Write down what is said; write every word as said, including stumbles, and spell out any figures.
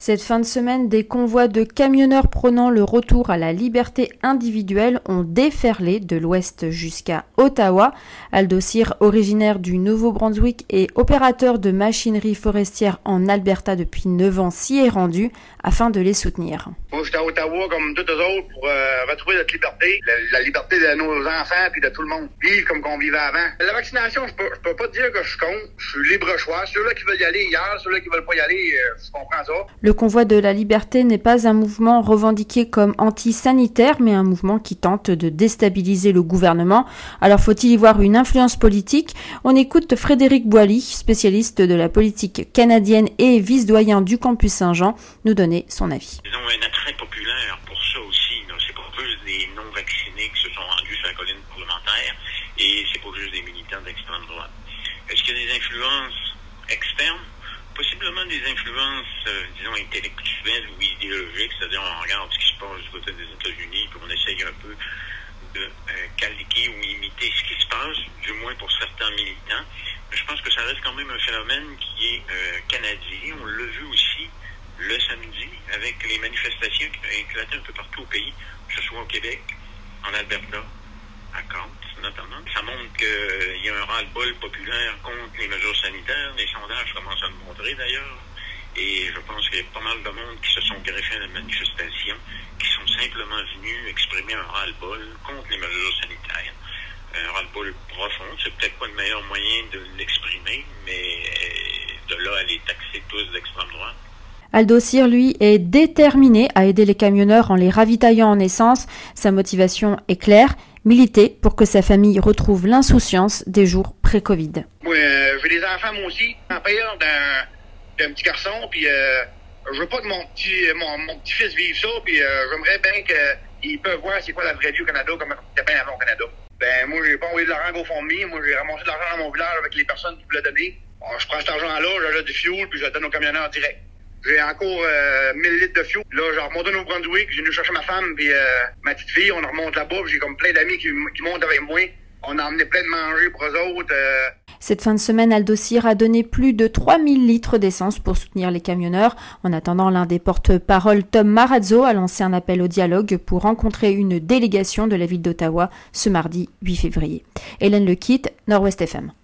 Cette fin de semaine, des convois de camionneurs prônant le retour à la liberté individuelle ont déferlé de l'ouest jusqu'à Ottawa. Aldo Cyr, originaire du Nouveau-Brunswick et opérateur de machinerie forestière en Alberta depuis neuf ans, s'y est rendu afin de les soutenir. Moi, j'étais à Ottawa comme tous les autres pour euh, retrouver notre liberté, la, la liberté de nos enfants et de tout le monde. Vivre comme qu'on vivait avant. La vaccination, je peux, je peux pas te dire que je suis contre. Je suis libre choix. Ceux-là qui veulent y aller hier, ceux-là qui veulent pas y aller, euh, je comprends ça. Le convoi de la liberté n'est pas un mouvement revendiqué comme anti-sanitaire, mais un mouvement qui tente de déstabiliser le gouvernement. Alors faut-il y voir une influence politique ? On écoute Frédéric Boilly, spécialiste de la politique canadienne et vice-doyen du campus Saint-Jean, nous donner son avis. Ils ont un attrait populaire pour ça aussi. Là. C'est pas juste des non-vaccinés qui se sont rendus sur la colline parlementaire et c'est pas juste des militants d'extrême droite. Est-ce qu'il y a des influences externes? Possiblement des influences, euh, disons, intellectuelles ou idéologiques, c'est-à-dire on regarde ce qui se passe du côté des États-Unis, puis on essaye un peu de euh, calquer ou imiter ce qui se passe, du moins pour certains militants. Mais je pense que ça reste quand même un phénomène qui est euh, canadien. On l'a vu aussi le samedi avec les manifestations qui ont éclaté un peu partout au pays, que ce soit au Québec, en Alberta, à Kant notamment. Ça montre qu'il y a un ras-le-bol populaire contre les mesures sanitaires. Les sondages commencent à le montrer d'ailleurs. Et je pense qu'il y a pas mal de monde qui se sont greffés à la manifestation, qui sont simplement venus exprimer un ras-le-bol contre les mesures sanitaires. Un ras-le-bol profond, c'est peut-être pas le meilleur moyen de l'exprimer, mais de là à les taxer tous d'extrême droite. Aldo Cyr, lui, est déterminé à aider les camionneurs en les ravitaillant en essence. Sa motivation est claire, militer pour que sa famille retrouve l'insouciance des jours pré-Covid. Moi, euh, j'ai des enfants, moi aussi, en père d'un, d'un petit garçon, puis euh, je veux pas que mon petit, mon, mon petit-fils vive ça, puis euh, j'aimerais bien qu'ils peuvent voir c'est quoi la vraie vie au Canada, comme c'était bien avant au Canada. Ben, moi, j'ai pas envoyé de l'argent GoFundMe, moi, j'ai ramassé de l'argent dans mon village avec les personnes qui voulaient donner. Bon, je prends cet argent-là, j'achète du fuel, puis je le donne aux camionneurs direct. J'ai encore euh, mille litres de fuel. Là, j'ai remonté au Nouveau-Brunswick, j'ai venu chercher ma femme puis euh, ma petite fille, on remonte là-bas, puis j'ai comme plein d'amis qui, qui montent avec moi. On a emmené plein de manger pour eux autres. Euh. Cette fin de semaine, Aldo Cyr a donné plus de trois mille litres d'essence pour soutenir les camionneurs. En attendant, l'un des porte-parole, Tom Marazzo, a lancé un appel au dialogue pour rencontrer une délégation de la ville d'Ottawa ce mardi huit février. Hélène Lequitte, Nord-Ouest F M.